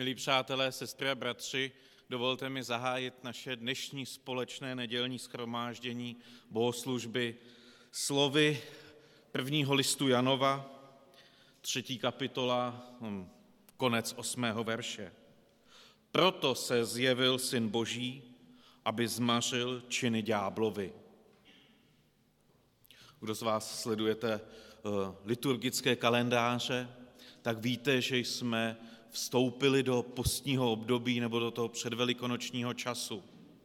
Milí přátelé, sestry a bratři, dovolte mi zahájit naše dnešní společné nedělní shromáždění bohoslužby slovy prvního listu Janova, 3. kapitola, konec 8. verše. Proto se zjevil Syn Boží, aby zmařil činy ďáblovi. Kdo z vás sledujete liturgické kalendáře, tak víte, že jsme vstoupili do postního období nebo do toho předvelikonočního času.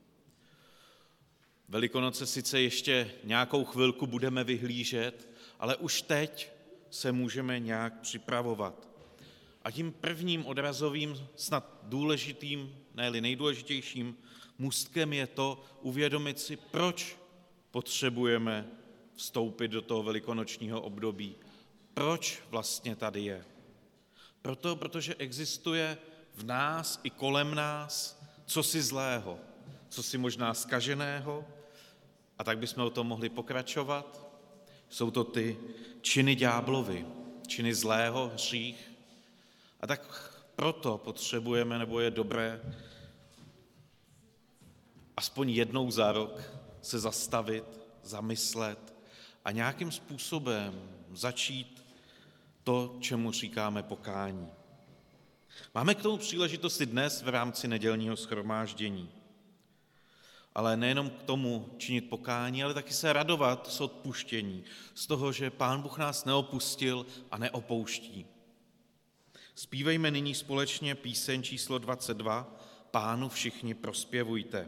Velikonoce sice ještě nějakou chvilku budeme vyhlížet, ale už teď se můžeme nějak připravovat. A tím prvním odrazovým, snad důležitým, ne-li nejdůležitějším můstkem je to uvědomit si, proč potřebujeme vstoupit do toho velikonočního období. Proč vlastně tady je? Protože existuje v nás i kolem nás cosi zlého, cosi možná zkaženého, a tak bychom o tom mohli pokračovat. Jsou to ty činy ďáblovy, činy zlého, hřích. A tak proto potřebujeme, nebo je dobré, aspoň jednou za rok se zastavit, zamyslet a nějakým způsobem začít to, čemu říkáme pokání. Máme k tomu příležitosti dnes v rámci nedělního shromáždění. Ale nejenom k tomu činit pokání, ale taky se radovat z odpuštění, z toho, že Pán Bůh nás neopustil a neopouští. Zpívejme nyní společně píseň číslo 22, Pánu všichni prospěvujte.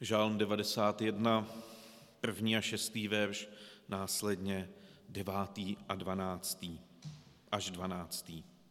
Žálm 91, 1. a 6. verš, následně 9. a 12. až 12.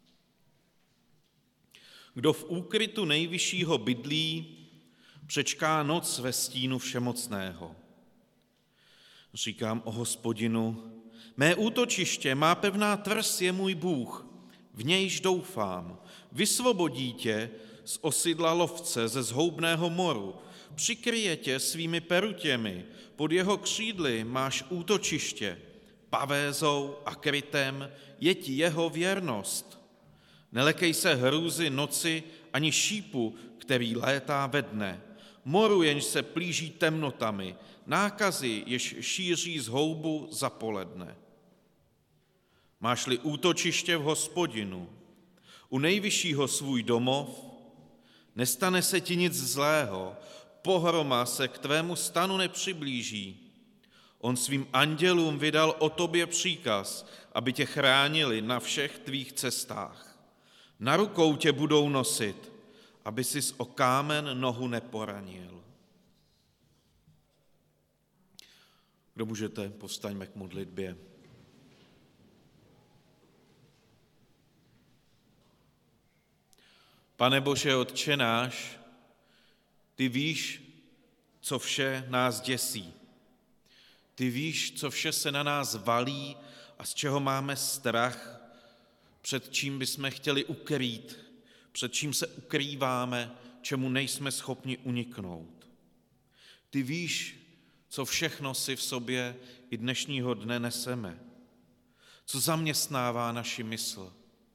Kdo v úkrytu nejvyššího bydlí, přečká noc ve stínu všemocného. Říkám o Hospodinu, mé útočiště, má pevná tvrz je můj Bůh, v nějž doufám. Vysvobodí tě z osidla lovce, ze zhoubného moru, přikryje tě svými perutěmi, pod jeho křídly máš útočiště, pavézou a krytem je ti jeho věrnost. Nelekej se hrůzy noci ani šípu, který létá ve dne, moru, jenž se plíží temnotami, nákazy, jež šíří zhoubu za poledne. Máš-li útočiště v Hospodinu, u nejvyššího svůj domov, nestane se ti nic zlého, pohroma se k tvému stanu nepřiblíží. On svým andělům vydal o tobě příkaz, aby tě chránili na všech tvých cestách. Na rukou tě budou nosit, aby sis o kámen nohu neporanil. Kdo můžete, povstaňme k modlitbě. Pane Bože, Otče náš, ty víš, co vše nás děsí. Ty víš, co vše se na nás valí a z čeho máme strach, před čím bychom chtěli ukrýt, před čím se ukrýváme, čemu nejsme schopni uniknout. Ty víš, co všechno si v sobě i dnešního dne neseme, co zaměstnává naši mysl,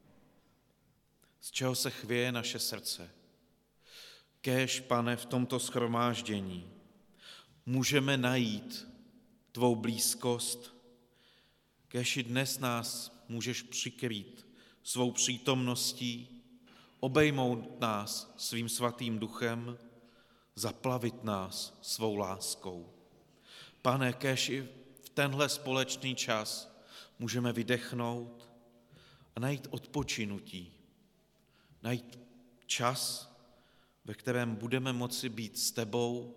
z čeho se chvěje naše srdce. Kéž, Pane, v tomto shromáždění můžeme najít tvou blízkost, kéž i dnes nás můžeš přikrýt svou přítomností, obejmout nás svým svatým duchem, zaplavit nás svou láskou. Pane, kéž i v tenhle společný čas můžeme vydechnout a najít odpočinutí, najít čas, ve kterém budeme moci být s tebou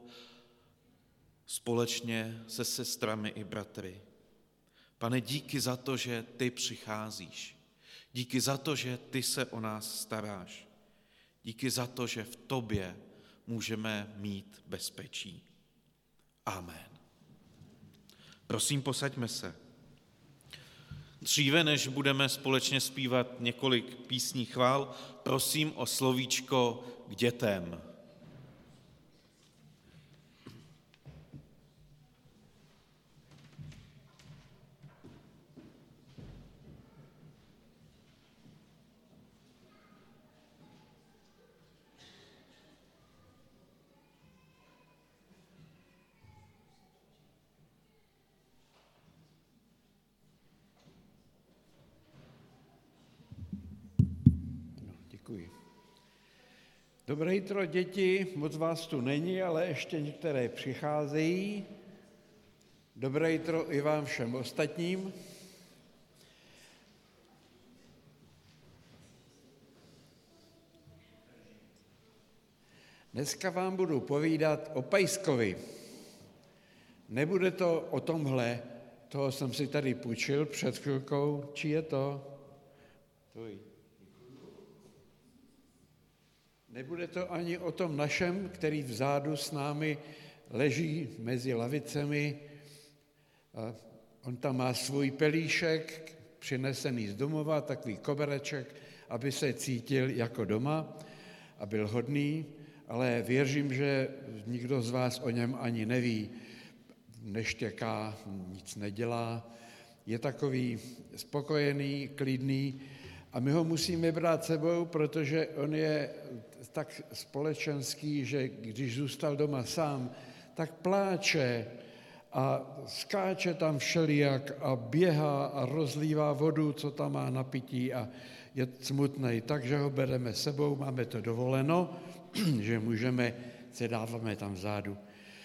společně se sestrami i bratry. Pane, díky za to, že ty přicházíš. Díky za to, že ty se o nás staráš. Díky za to, že v tobě můžeme mít bezpečí. Amen. Prosím, posaďme se. Dříve, než budeme společně zpívat několik písní chvál, prosím o slovíčko k dětem. Dobré jitro, děti, moc vás tu není, ale ještě některé přicházejí. Dobré jitro i vám všem ostatním. Dneska vám budu povídat o pejskovi. Nebude to o tomhle, toho jsem si tady půjčil před chvilkou. Či je to? Tvůj. Nebude to ani o tom našem, který vzadu s námi leží mezi lavicemi. On tam má svůj pelíšek, přinesený z domova, takový kobereček, aby se cítil jako doma a byl hodný, ale věřím, že nikdo z vás o něm ani neví. Neštěká, nic nedělá, je takový spokojený, klidný a my ho musíme brát sebou, protože on je tak společenský, že když zůstal doma sám, tak pláče a skáče tam všelijak a běhá a rozlívá vodu, co tam má na pití a je smutnej. Takže ho bereme sebou, máme to dovoleno, že můžeme, se dáváme tam vzadu.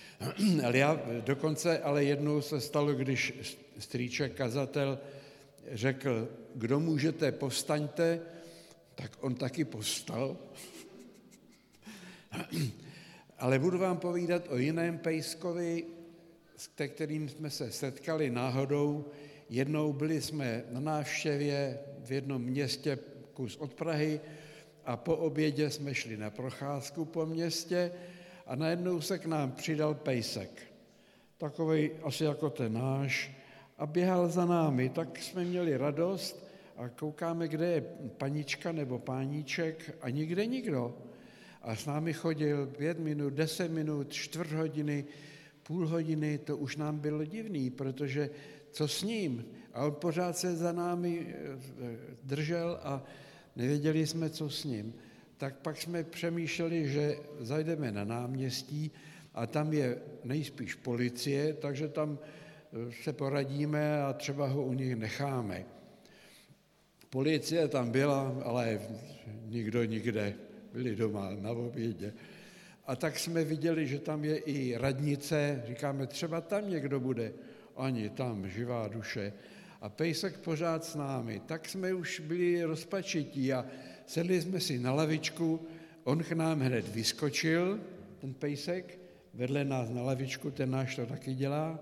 Ale jednou se stalo, když strýček kazatel řekl, kdo můžete, povstaňte, tak on taky povstal. Ale budu vám povídat o jiném pejskovi, s kterým jsme se setkali náhodou. Jednou byli jsme na návštěvě v jednom městě kus od Prahy a po obědě jsme šli na procházku po městě a najednou se k nám přidal pejsek. Takovej asi jako ten náš a běhal za námi, tak jsme měli radost a koukáme, kde je panička nebo páníček a nikde nikdo. A s námi chodil 5 minut, 10 minut, čtvrt hodiny, půl hodiny, to už nám bylo divný, protože co s ním? A on pořád se za námi držel a nevěděli jsme, co s ním. Tak pak jsme přemýšleli, že zajdeme na náměstí a tam je nejspíš policie, takže tam se poradíme a třeba ho u nich necháme. Policie tam byla, ale nikdo nikde, byli doma na obědě. A tak jsme viděli, že tam je i radnice, říkáme, třeba tam někdo bude, ani tam, živá duše. A pejsek pořád s námi. Tak jsme už byli rozpačití a sedli jsme si na lavičku, on k nám hned vyskočil, ten pejsek, vedle nás na lavičku, ten náš to taky dělá.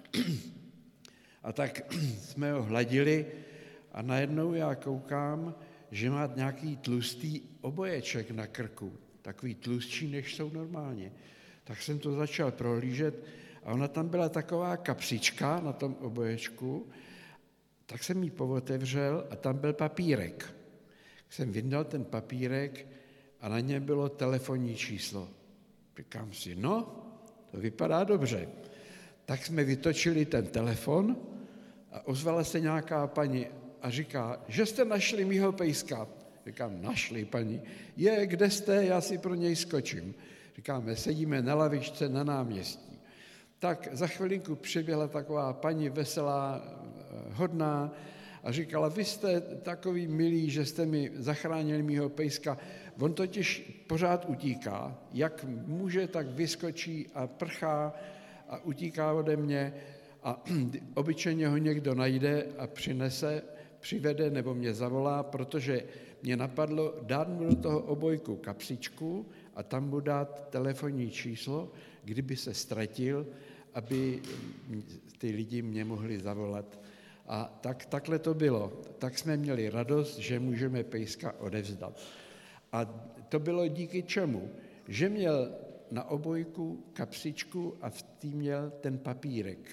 A tak jsme ho hladili a najednou já koukám, že má nějaký tlustý oboječek na krku, takový tlustší, než jsou normálně. Tak jsem to začal prohlížet a ona tam byla taková kapsička na tom oboječku, tak jsem ji povotevřel a tam byl papírek. Jsem vyndal ten papírek a na něm bylo telefonní číslo. Říkám si, no, to vypadá dobře. Tak jsme vytočili ten telefon a ozvala se nějaká paní a říká, že jste našli mýho pejska. Říkám, našli, paní. Je, kde jste, já si pro něj skočím. Říkáme, sedíme na lavičce na náměstí. Tak za chvilinku přiběhla taková paní veselá, hodná a říkala, vy jste takový milý, že jste mi zachránili mýho pejska. On totiž pořád utíká. Jak může, tak vyskočí a prchá a utíká ode mě a obyčejně ho někdo najde a přivede nebo mě zavolá, protože mě napadlo dát mu do toho obojku kapsičku a tam mu dát telefonní číslo, kdyby se ztratil, aby ty lidi mě mohli zavolat. A takhle to bylo. Tak jsme měli radost, že můžeme pejska odevzdat. A to bylo díky čemu? Že měl na obojku kapsičku a v té měl ten papírek.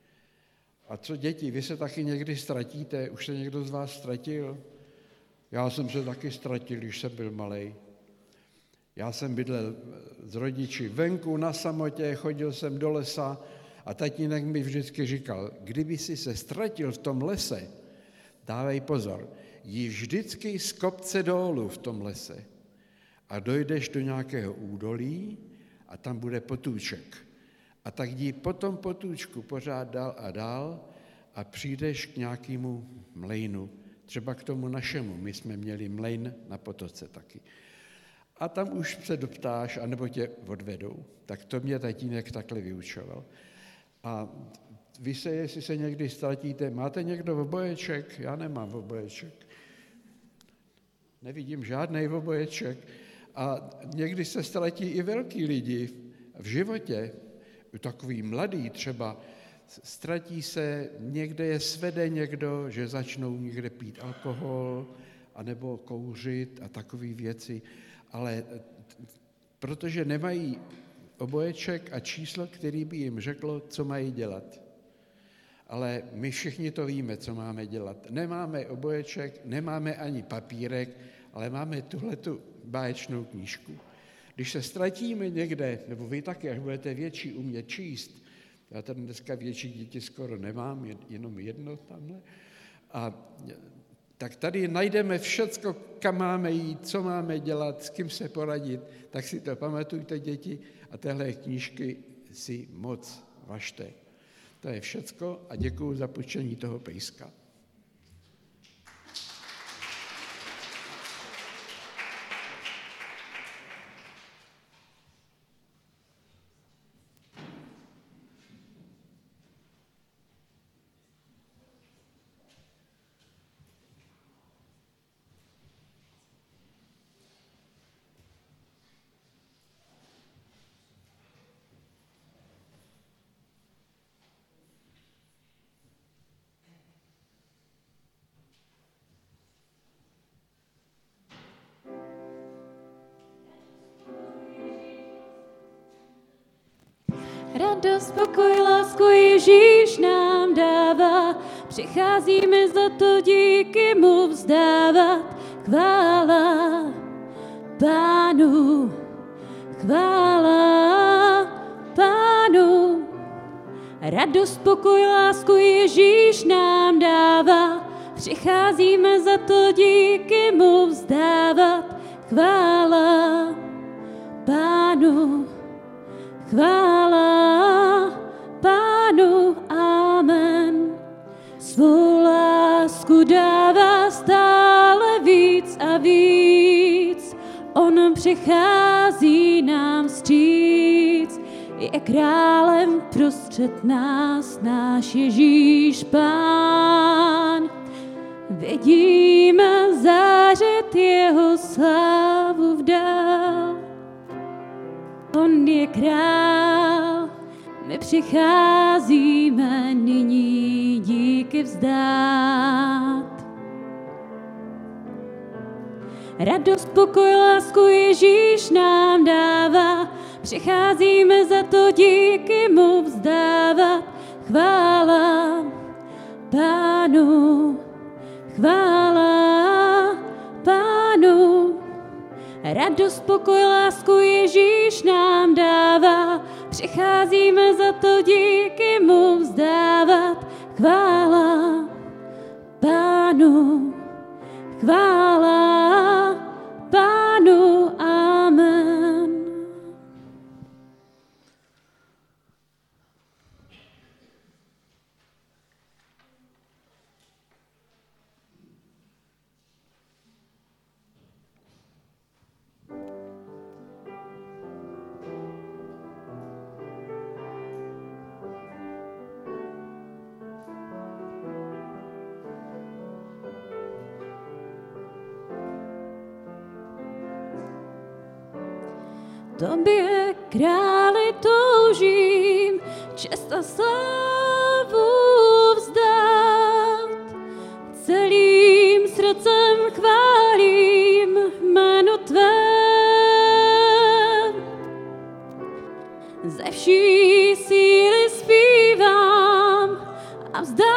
A co děti, vy se taky někdy ztratíte? Už se někdo z vás ztratil? Já jsem se taky ztratil, když jsem byl malej. Já jsem bydlel s rodiči venku na samotě, chodil jsem do lesa a tatínek mi vždycky říkal, kdyby si se ztratil v tom lese, dávej pozor, jdi vždycky z kopce dolů v tom lese a dojdeš do nějakého údolí a tam bude potůček. A tak jdi po tom potůčku pořád dál a dál a přijdeš k nějakému mlejnu, třeba k tomu našemu. My jsme měli mlejn na potoce taky. A tam už se doptáš, anebo tě odvedou. Tak to mě tatínek takhle vyučoval. A vy se, jestli se někdy ztratíte, máte někdo oboječek? Já nemám oboječek. Nevidím žádnej oboječek. A někdy se ztratí i velký lidi v životě, takový mladý třeba, ztratí se, někde je svede někdo, že začnou někde pít alkohol, anebo kouřit a takové věci, ale protože nemají oboječek a číslo, který by jim řeklo, co mají dělat. Ale my všichni to víme, co máme dělat. Nemáme oboječek, nemáme ani papírek, ale máme tuhletu báječnou knížku. Když se ztratíme někde, nebo vy taky, až budete větší umět číst, já tady dneska větší děti skoro nemám, jenom jedno tamhle, a tak tady najdeme všecko, kam máme jít, co máme dělat, s kým se poradit, tak si to pamatujte, děti, a téhle knížky si moc važte. To je všecko a děkuju za půjčení toho pejska. Radost, pokoj, lásku Ježíš nám dává, přicházíme za to díky mu vzdávat. Chvála Pánu, chvála Pánu. Radost, pokoj, lásku Ježíš nám dává, přicházíme za to díky mu vzdávat. Chvála Pánu, chvála Pánu, amen. Svou lásku dává stále víc a víc, on přichází nám vstříc. Je králem prostřed nás náš Ježíš Pán. Vidíme zářit jeho slávu vdál. On je král, my přicházíme nyní díky vzdát. Radost, pokoj, lásku Ježíš nám dává, přicházíme za to díky mu vzdávat. Chvála Pánu, chvála Pánu. Radost, pokoj, lásku Ježíš nám dává, přicházíme za to díky mu vzdávat. Chvála Pánu, chvála Pánu, amen. Tobě, králi, toužím, čest a slávu vzdát. Celým srdcem chválím jméno tvé. Ze vší síly zpívám a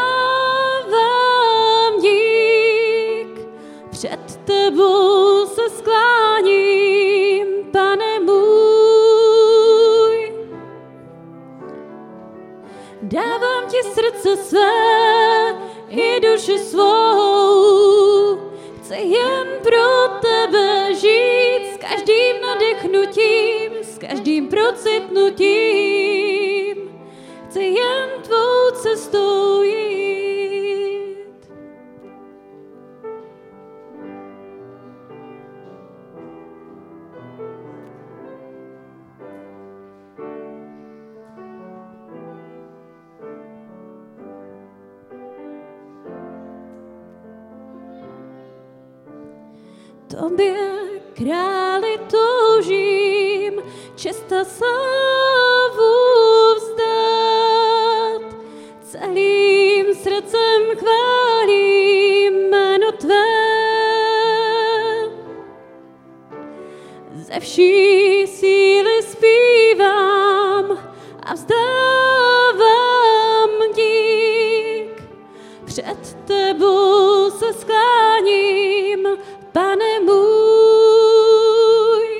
vzdávám dík. Před tebou se skláním, Pane můj. Dávám ti srdce své i duši svou. Chci jen pro tebe žít, s každým nadechnutím, s každým procitnutím. Chci jen tvou cestou jít. Tobě, králi, toužím, čest a slávu vzdát. Celým srdcem chválím jméno tvé. Ze vší síly zpívám a vzdávám dík. Před tebou se skláním, Pane můj.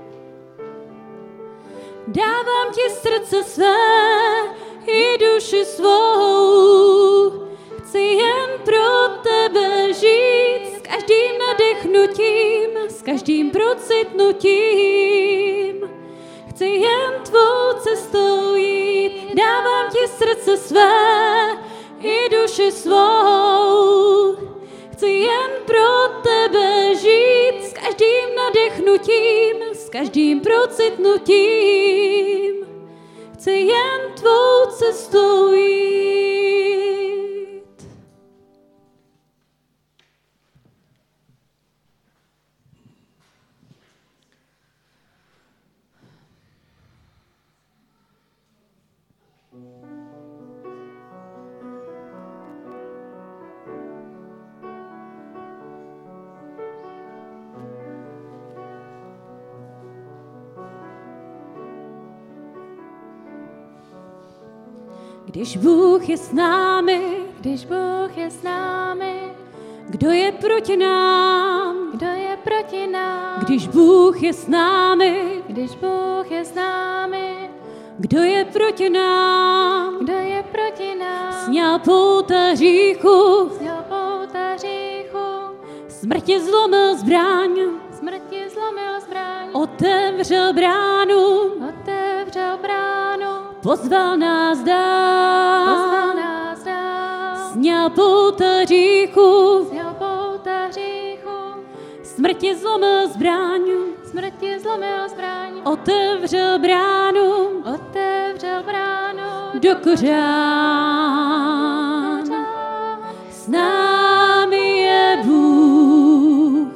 Dávám ti srdce své i duši svou. Chci jen pro tebe žít, s každým nadechnutím, s každým procitnutím. Chci jen tvou cestou jít. Dávám ti srdce své i duši svou. Chci jen pro tebe žít, s každým nadechnutím, s každým procitnutím. Chci jen tvou cestou jít. Když Bůh je s námi, Když Bůh je s námi, kdo je proti nám? kdo je proti nám? Když Bůh je s námi, Když Bůh je s námi, kdo je proti nám? kdo je proti nám? Sňal pouta hříchu, Sněl pouta hříchu, smrti zlomil zbraň, smrti zlomil zbraň, otevřel bránu, otevřel bránu, pozval nás pozval dál. nás dál. Sňal pouta hříchu, Sněl pouta hříchu, smrti zlomil zbraň, smrti zlomil zbraň, otevřel bránu otevřel bránu do kořán. S námi je Bůh,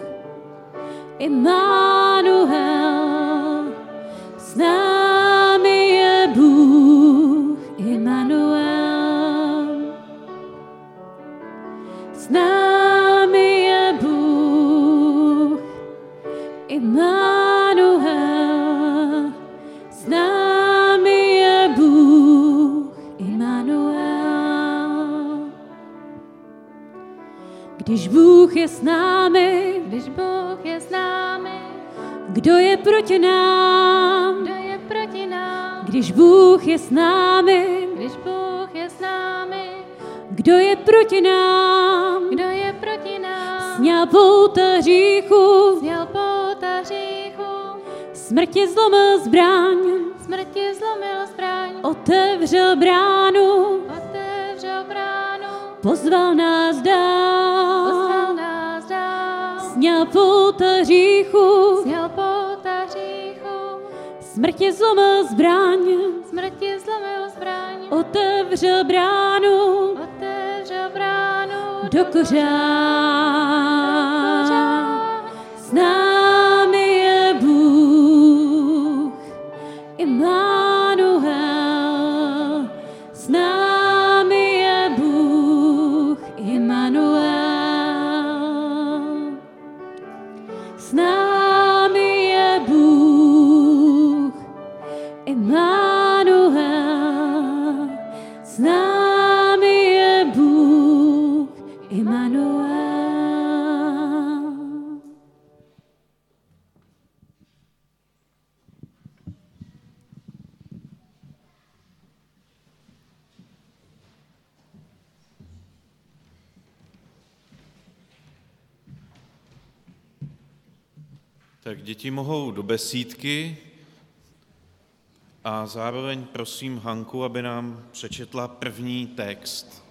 Immanuel. S námi je Bůh, Immanuel. S námi je Bůh, Immanuel. S námi je Bůh, Immanuel. Když Bůh je s námi, Když Bůh je s námi, kdo je proti nám? kdo je proti nám? Když Bůh je s námi, Když Bůh je s námi, kdo je proti nám? kdo je proti nám? Sňal pouta hříchu, Sněl pouta hříchu, smrti zlomil zbraň, smrti zlomil zbraň, otevřel bránu, otevřel bránu, pozval nás dál. pozval nás dál. Sňal pouta hříchu, Sněl pouta hříchu, smrti zlomil zbraň, smrti zlomil zbraň, otevřel bránu otevřel bránu do kořán. S námi je Bůh, Immanuel. S námi je Bůh, Immanuel. S námi je Bůh, Immanuel. S námi je Bůh, Immanuel. Tak děti mohou do besídky a zároveň prosím Hanku, aby nám přečetla první text.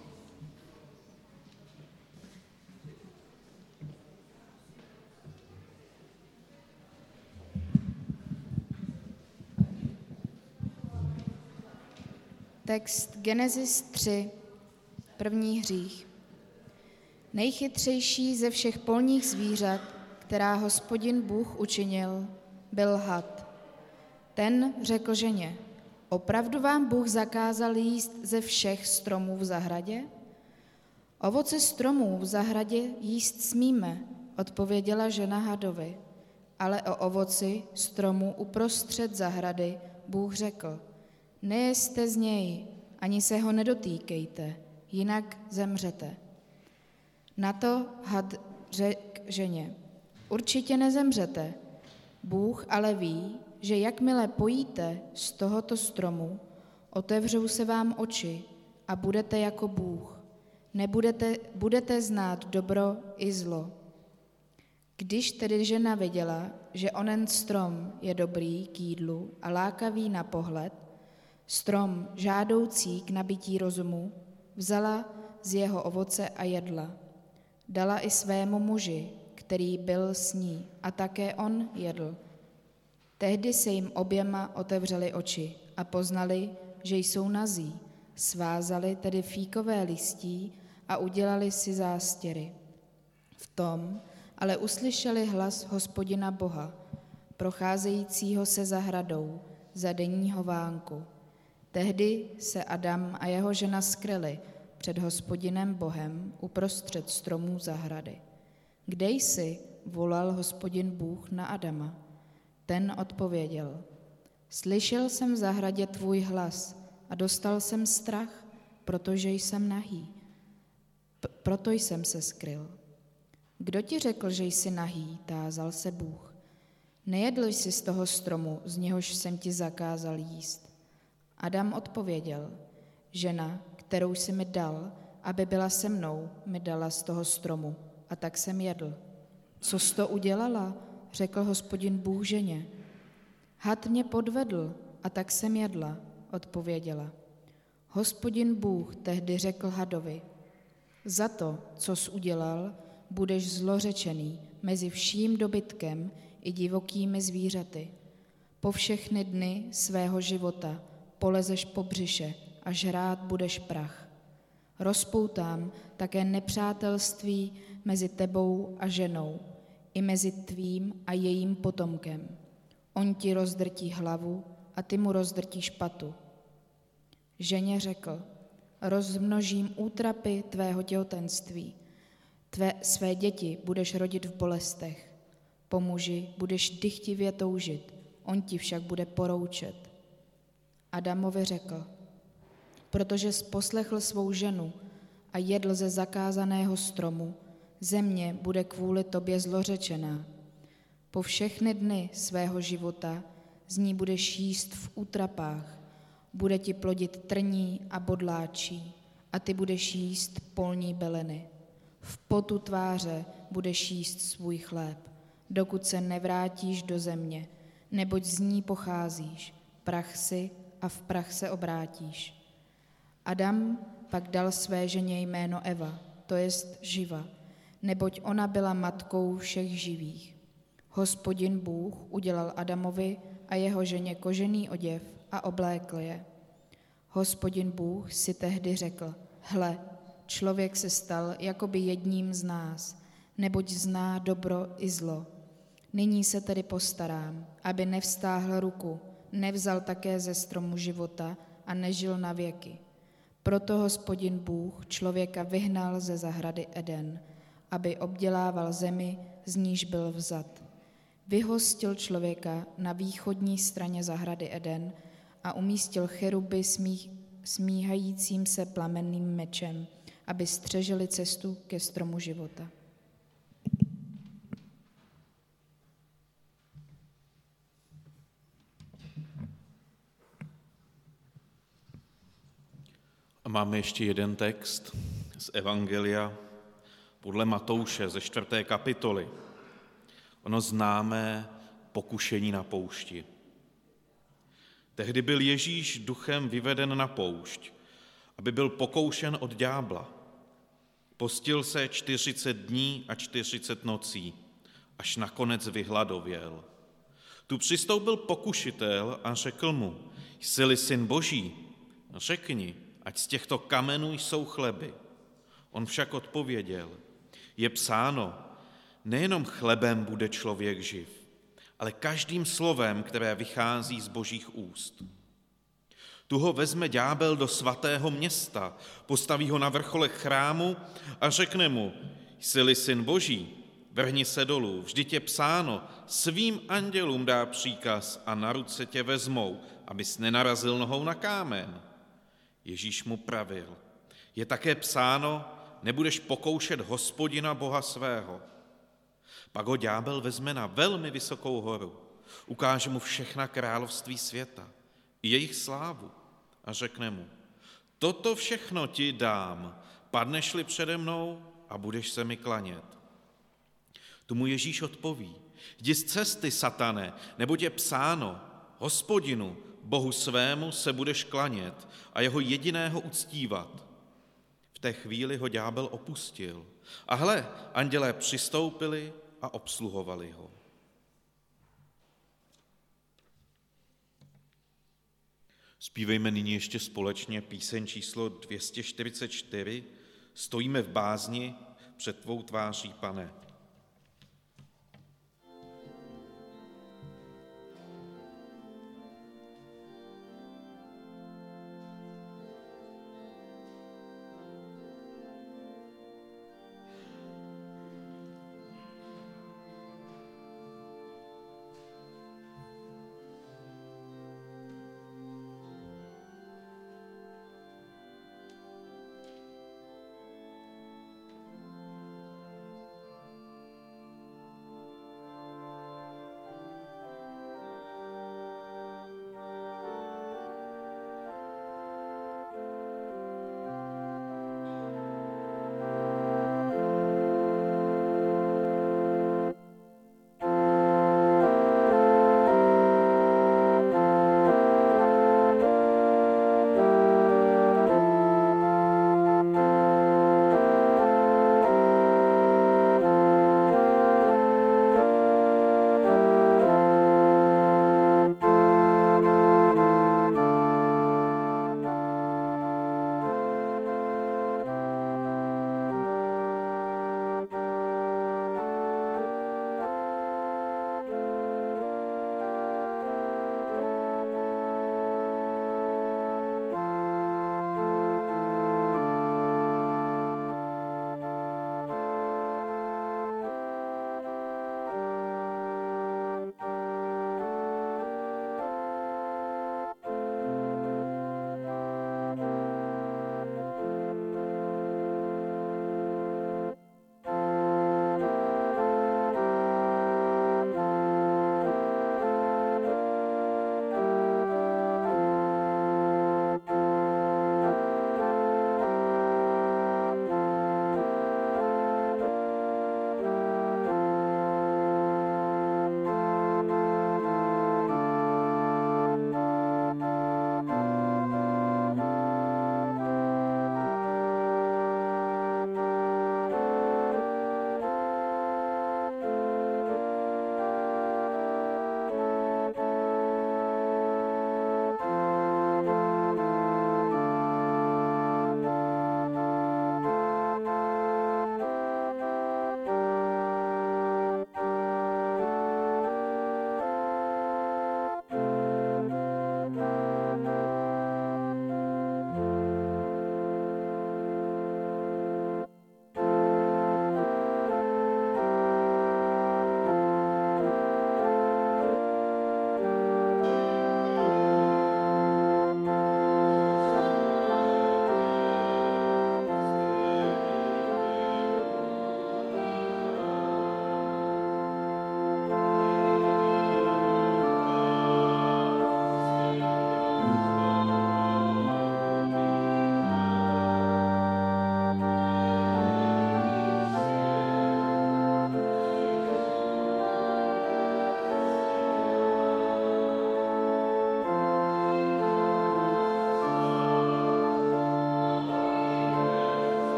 Text Genesis 3, první hřích. Nejchytřejší ze všech polních zvířat, která Hospodin Bůh učinil, byl had. Ten řekl ženě, opravdu vám Bůh zakázal jíst ze všech stromů v zahradě? Ovoce stromů v zahradě jíst smíme, odpověděla žena hadovi, ale o ovoci stromu uprostřed zahrady Bůh řekl, nejeste z něj, ani se ho nedotýkejte, jinak zemřete. Na to had řekl ženě, určitě nezemřete, Bůh ale ví, že jakmile pojíte z tohoto stromu, otevřou se vám oči a budete jako Bůh. Budete znát dobro i zlo. Když tedy žena viděla, že onen strom je dobrý k jídlu a lákavý na pohled, strom žádoucí k nabití rozumu, vzala z jeho ovoce a jedla. Dala i svému muži, který byl s ní, a také on jedl. Tehdy se jim oběma otevřely oči a poznali, že jsou nazí. Svázali tedy fíkové listí a udělali si zástěry. V tom ale uslyšeli hlas Hospodina Boha, procházejícího se zahradou za denního vánku. Tehdy se Adam a jeho žena skryli před Hospodinem Bohem uprostřed stromů zahrady. Kde jsi? Volal Hospodin Bůh na Adama. Ten odpověděl, slyšel jsem v zahradě tvůj hlas a dostal jsem strach, protože jsem nahý. Proto jsem se skryl. Kdo ti řekl, že jsi nahý, tázal se Bůh. Nejedl jsi z toho stromu, z něhož jsem ti zakázal jíst. Adam odpověděl, žena, kterou jsi mi dal, aby byla se mnou, mi dala z toho stromu, a tak jsem jedl. Co jsi to udělala? Řekl Hospodin Bůh ženě. Had mě podvedl, a tak jsem jedla, odpověděla. Hospodin Bůh tehdy řekl hadovi, za to, co jsi udělal, budeš zlořečený mezi vším dobytkem i divokými zvířaty. Po všechny dny svého života polezeš po břiše a žrát budeš prach. Rozpoutám také nepřátelství mezi tebou a ženou, i mezi tvým a jejím potomkem. On ti rozdrtí hlavu a ty mu rozdrtíš patu. Ženě řekl, rozmnožím útrapy tvého těhotenství, své děti budeš rodit v bolestech. Po muži budeš dychtivě toužit, on ti však bude poroučet. Adamovi řekl, protože jsi poslechl svou ženu a jedl ze zakázaného stromu, země bude kvůli tobě zlořečená. Po všechny dny svého života z ní budeš jíst v útrapách, bude ti plodit trní a bodláčí a ty budeš jíst polní byliny. V potu tváře budeš jíst svůj chléb, dokud se nevrátíš do země, neboť z ní pocházíš, prach si a v prach se obrátíš. Adam pak dal své ženě jméno Eva, to jest živa, neboť ona byla matkou všech živých. Hospodin Bůh udělal Adamovi a jeho ženě kožený oděv a oblékl je. Hospodin Bůh si tehdy řekl, hle, člověk se stal jakoby jedním z nás, neboť zná dobro i zlo. Nyní se tedy postarám, aby nevstáhl ruku, nevzal také ze stromu života a nežil na věky. Proto Hospodin Bůh člověka vyhnal ze zahrady Eden, aby obdělával zemi, z níž byl vzat. Vyhostil člověka na východní straně zahrady Eden a umístil cheruby smíhajícím se plamenným mečem, aby střežili cestu ke stromu života. A máme ještě jeden text z Evangelia podle Matouše ze 4. kapitoly. Ono známé pokušení na poušti. Tehdy byl Ježíš duchem vyveden na poušť, aby byl pokoušen od ďábla. Postil se 40 dní a 40 nocí, až nakonec vyhladověl. Tu přistoupil pokušitel a řekl mu, jsi-li syn Boží, řekni, ať z těchto kamenů jsou chleby. On však odpověděl, je psáno, nejenom chlebem bude člověk živ, ale každým slovem, které vychází z Božích úst. Tu ho vezme ďábel do svatého města, postaví ho na vrcholech chrámu a řekne mu, jsi-li syn Boží, vrhni se dolů, vždyť je psáno, svým andělům dá příkaz a na ruce tě vezmou, abys nenarazil nohou na kámen. Ježíš mu pravil, je také psáno, nebudeš pokoušet Hospodina Boha svého. Pak ho ďábel vezme na velmi vysokou horu, ukáže mu všechna království světa, i jejich slávu a řekne mu, toto všechno ti dám, padneš-li přede mnou a budeš se mi klanět. Tomu Ježíš odpoví, jdi z cesty, satane, neboť je psáno, Hospodinu, Bohu svému se budeš klanět a jeho jediného uctívat. V té chvíli ho ďábel opustil. A hle, andělé přistoupili a obsluhovali ho. Zpívejme nyní ještě společně píseň číslo 244. Stojíme v bázni před tvou tváří, Pane.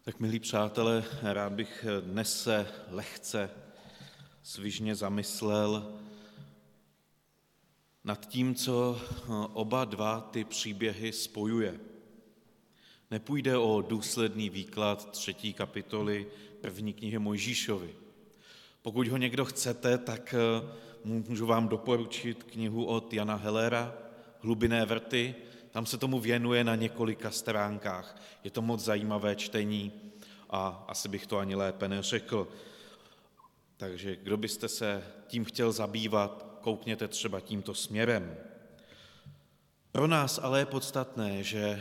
Tak milí přátelé, rád bych dnes se lehce svižně zamyslel nad tím, co oba dva ty příběhy spojuje. Nepůjde o důsledný výklad 3. kapitoly 1. knihy Mojžíšovi. Pokud ho někdo chcete, tak můžu vám doporučit knihu od Jana Hellera, Hlubinné vrty. Tam se tomu věnuje na několika stránkách. Je to moc zajímavé čtení a asi bych to ani lépe neřekl. Takže kdo byste se tím chtěl zabývat, koukněte třeba tímto směrem. Pro nás ale je podstatné, že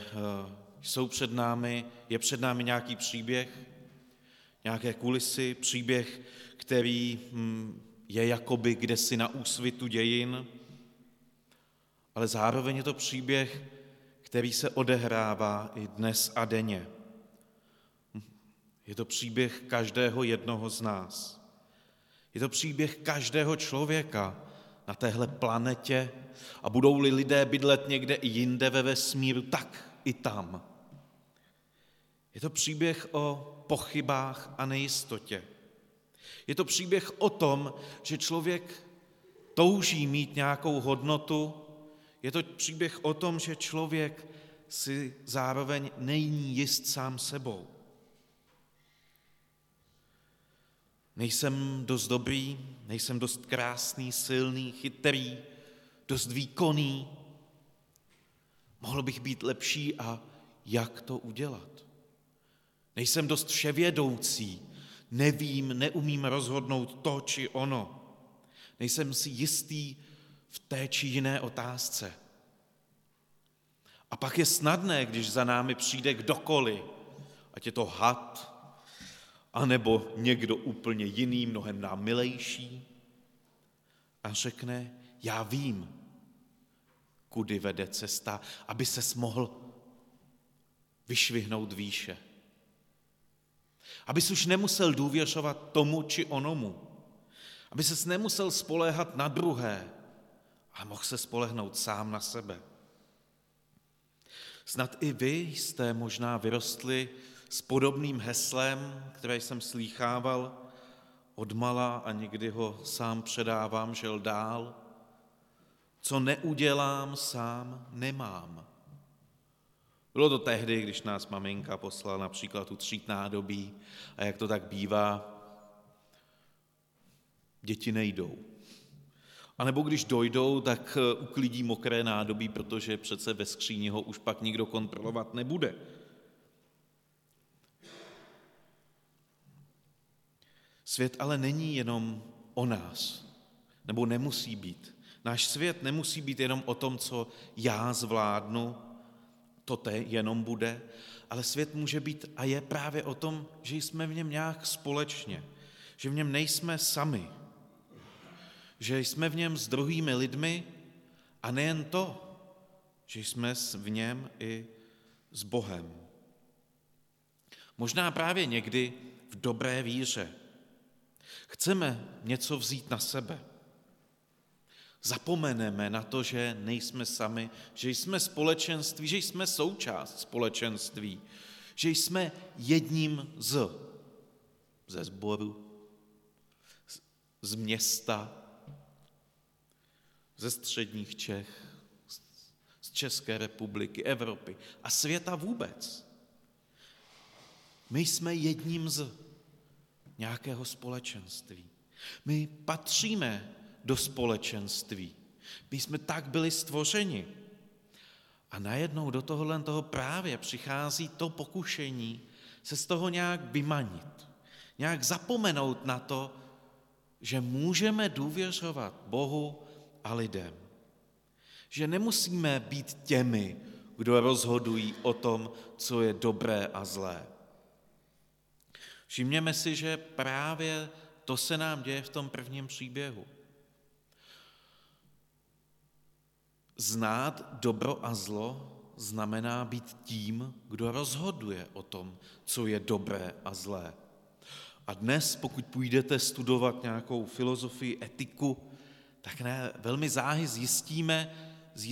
je před námi nějaký příběh, nějaké kulisy, příběh, který je jakoby kdesi na úsvitu dějin, ale zároveň je to příběh, který se odehrává i dnes a denně. Je to příběh každého jednoho z nás. Je to příběh každého člověka na téhle planetě a budou-li lidé bydlet někde i jinde ve vesmíru, tak i tam. Je to příběh o pochybách a nejistotě. Je to příběh o tom, že člověk touží mít nějakou hodnotu. Je to příběh o tom, že člověk si zároveň není jist sám sebou. Nejsem dost dobrý, nejsem dost krásný, silný, chytrý, dost výkonný. Mohl bych být lepší a jak to udělat? Nejsem dost vševědoucí, nevím, neumím rozhodnout to či ono. Nejsem si jistý v té či jiné otázce. A pak je snadné, když za námi přijde kdokoliv, ať je to had, anebo někdo úplně jiný, mnohem nám milejší, a řekne, já vím, kudy vede cesta, aby ses mohl vyšvihnout výše. Abys už nemusel důvěřovat tomu či onomu. Aby ses nemusel spoléhat na druhé, ale mohl se spolehnout sám na sebe. Snad i vy jste možná vyrostli s podobným heslem, které jsem slýchával odmala a někdy ho sám předávám, žel dál. Co neudělám, sám nemám. Bylo to tehdy, když nás maminka poslala například utřít nádobí a jak to tak bývá, děti nejdou. A nebo když dojdou, tak uklidí mokré nádobí, protože přece ve skříni ho už pak nikdo kontrolovat nebude. Svět ale není jenom o nás, nebo nemusí být. Náš svět nemusí být jenom o tom, co já zvládnu, to jenom bude, ale svět může být a je právě o tom, že jsme v něm nějak společně, že v něm nejsme sami, že jsme v něm s druhými lidmi a nejen to, že jsme v něm i s Bohem. Možná právě někdy v dobré víře. Chceme něco vzít na sebe. Zapomeneme na to, že nejsme sami, že jsme společenství, že jsme součást společenství, že jsme jedním ze sboru, z města, ze středních Čech, z České republiky, Evropy a světa vůbec. My jsme jedním z nějakého společenství. My patříme do společenství. My jsme tak byli stvořeni. A najednou do toho právě přichází to pokušení se z toho nějak vymanit. Nějak zapomenout na to, že můžeme důvěřovat Bohu a lidem. Že nemusíme být těmi, kdo rozhodují o tom, co je dobré a zlé. Všimněme si, že právě to se nám děje v tom prvním příběhu. Znát dobro a zlo znamená být tím, kdo rozhoduje o tom, co je dobré a zlé. A dnes, pokud půjdete studovat nějakou filozofii, etiku, tak velmi záhy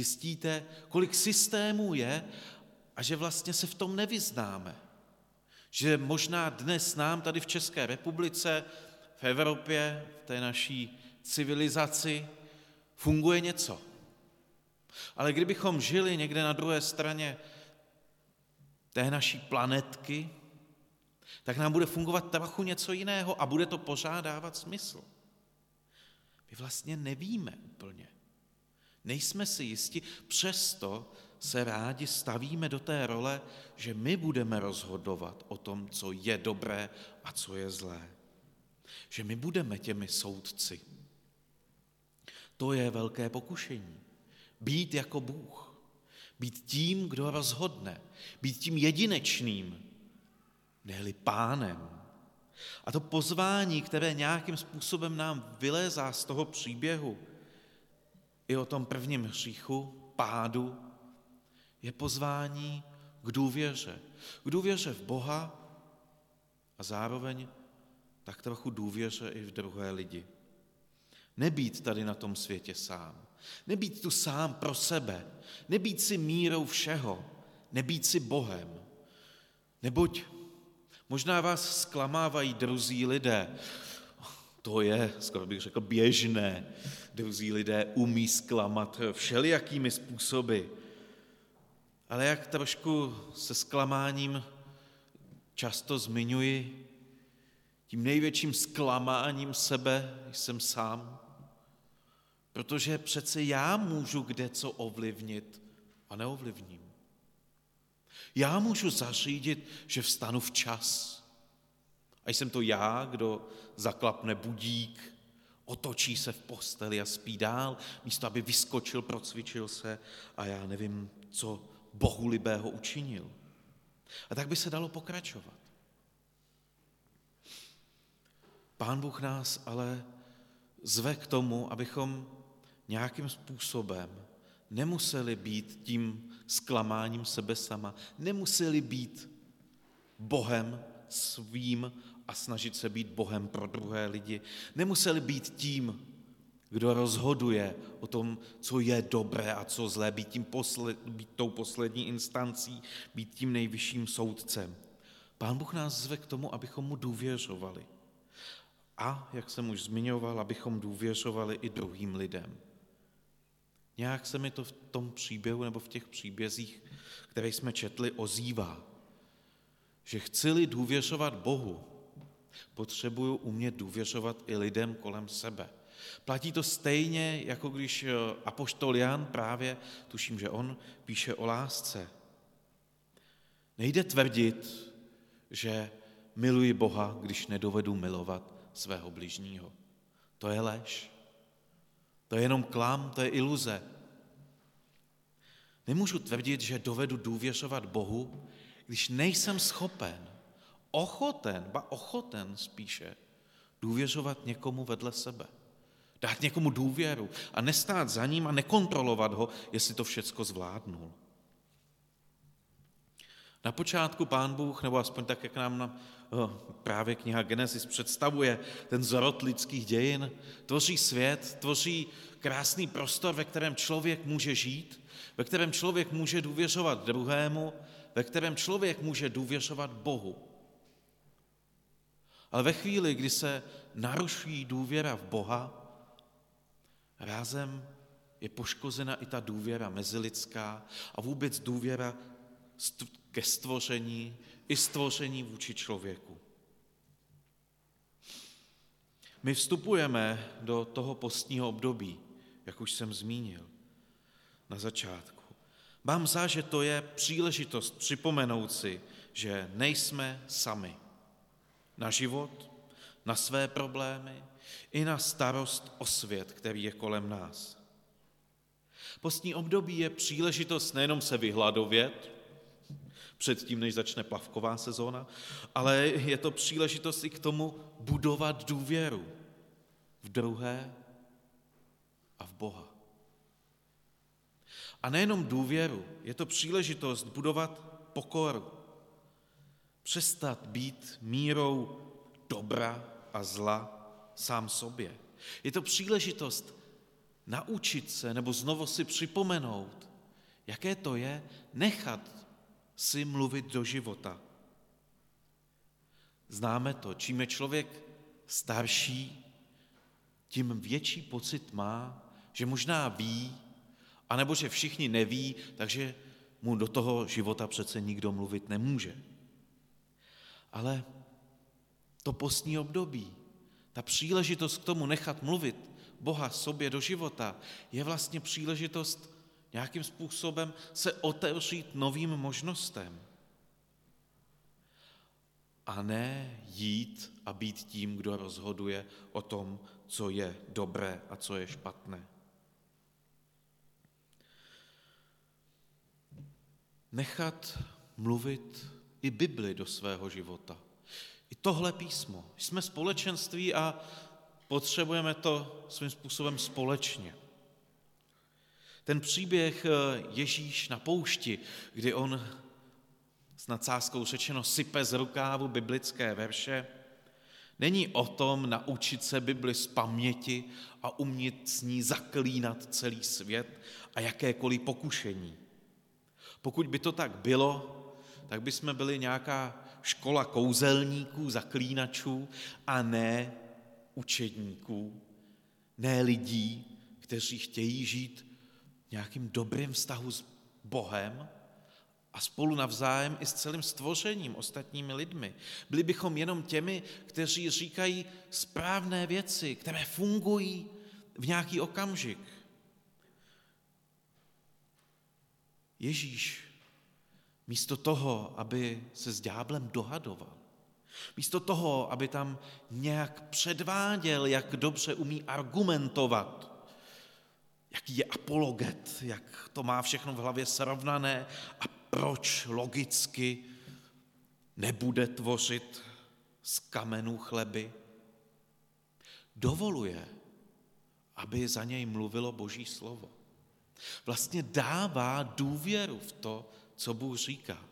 zjistíte, kolik systémů je a že vlastně se v tom nevyznáme. Že možná dnes nám tady v České republice, v Evropě, v té naší civilizaci funguje něco. Ale kdybychom žili někde na druhé straně té naší planetky, tak nám bude fungovat trochu něco jiného a bude to pořád dávat smysl. My vlastně nevíme úplně. Nejsme si jisti, přesto se rádi stavíme do té role, že my budeme rozhodovat o tom, co je dobré a co je zlé. Že my budeme těmi soudci. To je velké pokušení. Být jako Bůh. Být tím, kdo rozhodne. Být tím jedinečným, ne-li pánem. A to pozvání, které nějakým způsobem nám vylézá z toho příběhu, i o tom prvním hříchu, pádu, je pozvání k důvěře. K důvěře v Boha a zároveň tak trochu důvěře i v druhé lidi. Nebýt tady na tom světě sám. Nebýt tu sám pro sebe. Nebýt si mírou všeho. Nebýt si Bohem. Neboť možná vás zklamávají druzí lidé. To je, skoro bych řekl, běžné. Druzí lidé umí zklamat všelijakými způsoby. Ale jak trošku se zklamáním často zmiňuji, tím největším zklamáním sebe jsem sám, protože přece já můžu kde co ovlivnit a neovlivním. Já můžu zařídit, že vstanu včas. A jsem to já, kdo zaklapne budík, otočí se v posteli a spí dál, místo aby vyskočil, procvičil se a já nevím, co bohulibého učinil. A tak by se dalo pokračovat. Pán Bůh nás ale zve k tomu, abychom nějakým způsobem nemuseli být tím zklamáním sebe sama, nemuseli být Bohem svým a snažit se být Bohem pro druhé lidi, nemuseli být tím, kdo rozhoduje o tom, co je dobré a co zlé, být tou poslední instancí, být tím nejvyšším soudcem. Pán Bůh nás zve k tomu, abychom mu důvěřovali. A, jak jsem už zmiňoval, abychom důvěřovali i druhým lidem. Nějak se mi to v tom příběhu nebo v těch příbězích, které jsme četli, ozývá. Že chci-li důvěřovat Bohu, potřebuju umět důvěřovat i lidem kolem sebe. Platí to stejně, jako když apoštol Jan právě, tuším, že on píše o lásce. Nejde tvrdit, že miluji Boha, když nedovedu milovat svého bližního. To je lež. To je jenom klam, to je iluze. Nemůžu tvrdit, že dovedu důvěřovat Bohu, když nejsem schopen, ochoten spíše, důvěřovat někomu vedle sebe. Dát někomu důvěru a nestát za ním a nekontrolovat ho, jestli to všecko zvládnul. Na počátku Pán Bůh, nebo aspoň tak, jak nám právě kniha Genesis představuje, ten zrod lidských dějin, tvoří svět, tvoří krásný prostor, ve kterém člověk může žít, ve kterém člověk může důvěřovat druhému, ve kterém člověk může důvěřovat Bohu. Ale ve chvíli, kdy se naruší důvěra v Boha, rázem je poškozena i ta důvěra mezilidská a vůbec důvěra ke stvoření i stvoření vůči člověku. My vstupujeme do toho postního období, jak už jsem zmínil na začátku. Mám za, že to je příležitost připomenout si, že nejsme sami. Na život, na své problémy i na starost o svět, který je kolem nás. Postní období je příležitost nejenom se vyhladovět, předtím, než začne plavková sezóna, ale je to příležitost i k tomu budovat důvěru v druhé a v Boha. A nejenom důvěru, je to příležitost budovat pokoru. Přestat být mírou dobra a zla sám sobě. Je to příležitost naučit se nebo znovu si připomenout, jaké to je nechat si mluvit do života. Známe to, čím je člověk starší, tím větší pocit má, že možná ví, anebo že všichni neví, takže mu do toho života přece nikdo mluvit nemůže. Ale to postní období, ta příležitost k tomu nechat mluvit Boha sobě do života, je vlastně příležitost nějakým způsobem se otevřít novým možnostem. A ne jít a být tím, kdo rozhoduje o tom, co je dobré a co je špatné. Nechat mluvit i Bibli do svého života. I tohle písmo. Jsme společenství a potřebujeme to svým způsobem společně. Ten příběh Ježíš na poušti, kdy on s nadsázkou řečeno sype z rukávu biblické verše, není o tom naučit se Bibli z paměti a umět s ní zaklínat celý svět a jakékoliv pokušení. Pokud by to tak bylo, tak bychom byli nějaká škola kouzelníků, zaklínačů a ne učedníků, ne lidí, kteří chtějí žít v nějakým dobrým vztahu s Bohem a spolu navzájem i s celým stvořením, ostatními lidmi. Byli bychom jenom těmi, kteří říkají správné věci, které fungují v nějaký okamžik. Ježíš místo toho, aby se s ďáblem dohadoval, místo toho, aby tam nějak předváděl, jak dobře umí argumentovat, jaký je apologet, jak to má všechno v hlavě srovnané a proč logicky nebude tvořit z kamenů chleby, dovoluje, aby za něj mluvilo Boží slovo. Vlastně dává důvěru v to, co Bůh říká.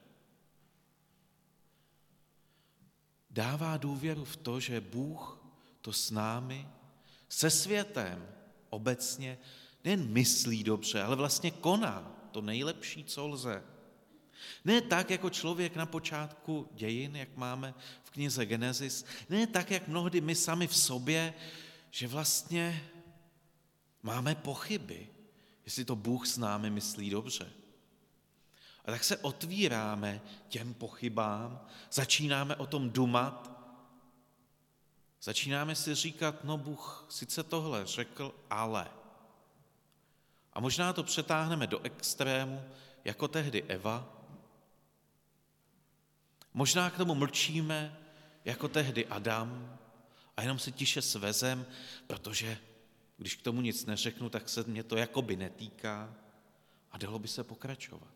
Dává důvěru v to, že Bůh to s námi, se světem obecně nejen myslí dobře, ale vlastně koná to nejlepší, co lze. Ne tak, jako člověk na počátku dějin, jak máme v knize Genesis, ne tak, jak mnohdy my sami v sobě, že vlastně máme pochyby, jestli to Bůh s námi myslí dobře. A tak se otvíráme těm pochybám, začínáme o tom dumat, začínáme si říkat, no Bůh sice tohle řekl, ale. A možná to přetáhneme do extrému, jako tehdy Eva. Možná k tomu mlčíme, jako tehdy Adam, a jenom si tiše svezem, protože když k tomu nic neřeknu, tak se mě to jakoby netýká a dalo by se pokračovat.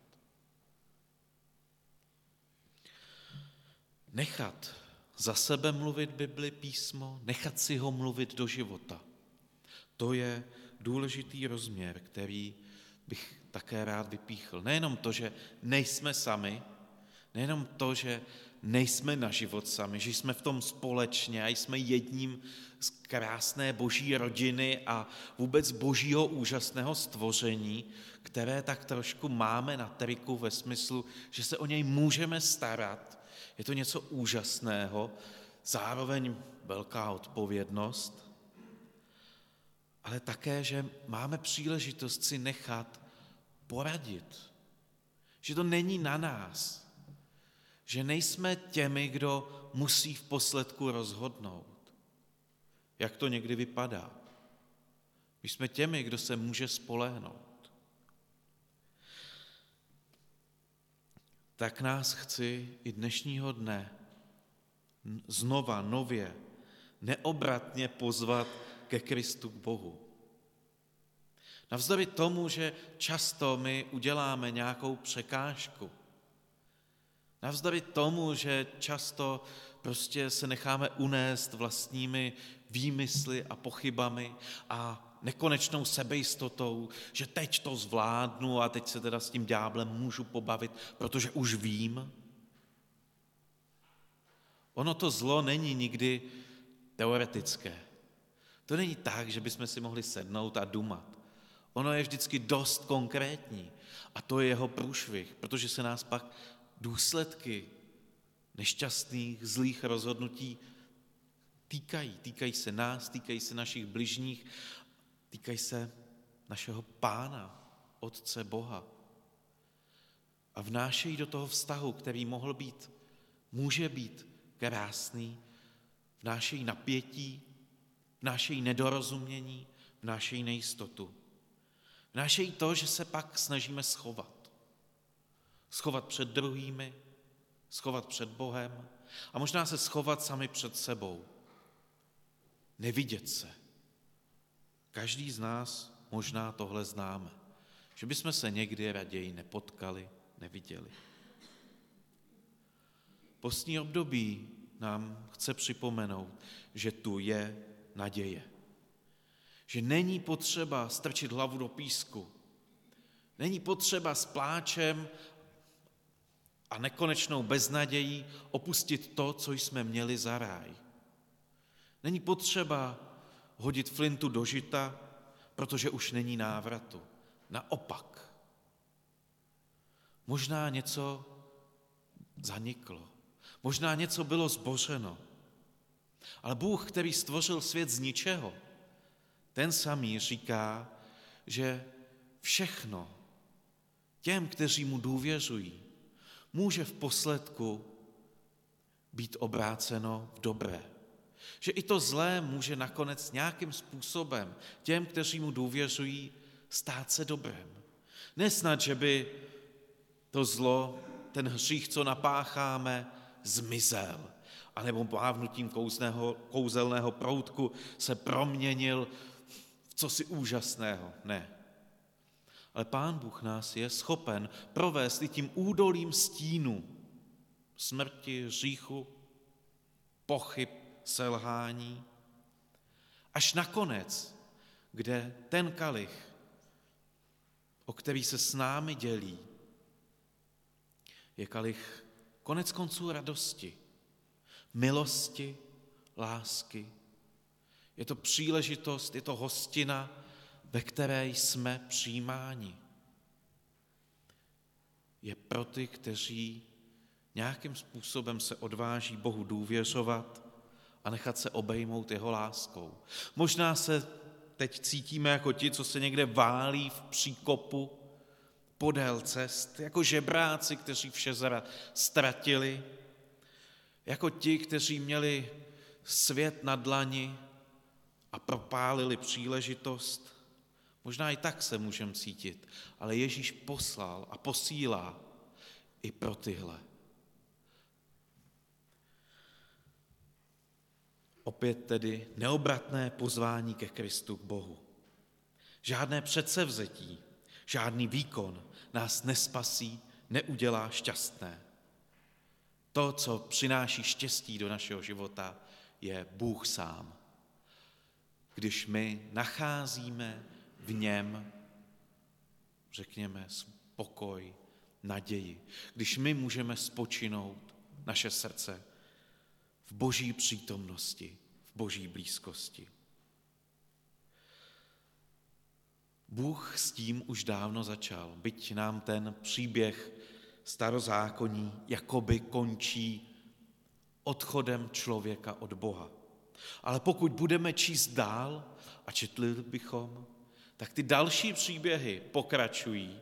Nechat za sebe mluvit Bibli, písmo, nechat si ho mluvit do života. To je důležitý rozměr, který bych také rád vypíchl. Nejenom to, že nejsme sami, nejenom to, že nejsme na život sami, že jsme v tom společně a jsme jedním z krásné boží rodiny a vůbec božího úžasného stvoření, které tak trošku máme na triku ve smyslu, že se o něj můžeme starat. Je to něco úžasného, zároveň velká odpovědnost, ale také, že máme příležitost si nechat poradit, že to není na nás, že nejsme těmi, kdo musí v posledku rozhodnout, jak to někdy vypadá. My jsme těmi, kdo se může spolehnout. Tak nás chci i dnešního dne znova, nově, neobratně pozvat ke Kristu, k Bohu. Navzdory tomu, že často my uděláme nějakou překážku, navzdory tomu, že často prostě se necháme unést vlastními výmysly a pochybami a nekonečnou sebejistotou, že teď to zvládnu a teď se teda s tím ďáblem můžu pobavit, protože už vím. Ono to zlo není nikdy teoretické. To není tak, že bychom si mohli sednout a dumat. Ono je vždycky dost konkrétní a to je jeho průšvih, protože se nás pak důsledky nešťastných, zlých rozhodnutí týkají se nás, týkají se našich bližních, týkají se našeho Pána, Otce Boha. A vnášejí do toho vztahu, který může být krásný, vnášejí napětí, vnášejí nedorozumění, vnášejí nejistotu. Vnášejí to, že se pak snažíme schovat. Schovat před druhými, schovat před Bohem a možná se schovat sami před sebou. Nevidět se. Každý z nás možná tohle známe, že bychom se někdy raději nepotkali, neviděli. Postní období nám chce připomenout, že tu je naděje. Že není potřeba strčit hlavu do písku. Není potřeba s pláčem a nekonečnou beznadějí opustit to, co jsme měli za ráj. Není potřeba hodit flintu do žita, protože už není návratu. Naopak. Možná něco zaniklo. Možná něco bylo zbořeno. Ale Bůh, který stvořil svět z ničeho, ten samý říká, že všechno těm, kteří mu důvěřují, může v posledku být obráceno v dobré. Že i to zlé může nakonec nějakým způsobem těm, kteří mu důvěřují, stát se dobrem. Nesnad, že by to zlo, ten hřích, co napácháme, zmizel, anebo mávnutím kouzelného proutku se proměnil v cosi úžasného. Ne. Ale Pán Bůh nás je schopen provést i tím údolím stínu smrti, hříchu, pochyb, selhání, až nakonec, kde ten kalich, o který se s námi dělí, je kalich konec konců radosti, milosti, lásky. Je to příležitost, je to hostina, ve které jsme přijímáni. Je pro ty, kteří nějakým způsobem se odváží Bohu důvěřovat a nechat se obejmout jeho láskou. Možná se teď cítíme jako ti, co se někde válí v příkopu podél cest, jako žebráci, kteří vše ztratili, jako ti, kteří měli svět na dlani a propálili příležitost. Možná i tak se můžeme cítit, ale Ježíš poslal a posílá i pro tyhle. Opět tedy neobratné pozvání ke Kristu, k Bohu. Žádné předsevzetí, žádný výkon nás nespasí, neudělá šťastné. To, co přináší štěstí do našeho života, je Bůh sám. Když my nacházíme v něm, řekněme, spokoj, naději. Když my můžeme spočinout naše srdce v Boží přítomnosti, v Boží blízkosti. Bůh s tím už dávno začal, byť nám ten příběh starozákonní jakoby končí odchodem člověka od Boha. Ale pokud budeme číst dál a četli bychom, tak ty další příběhy pokračují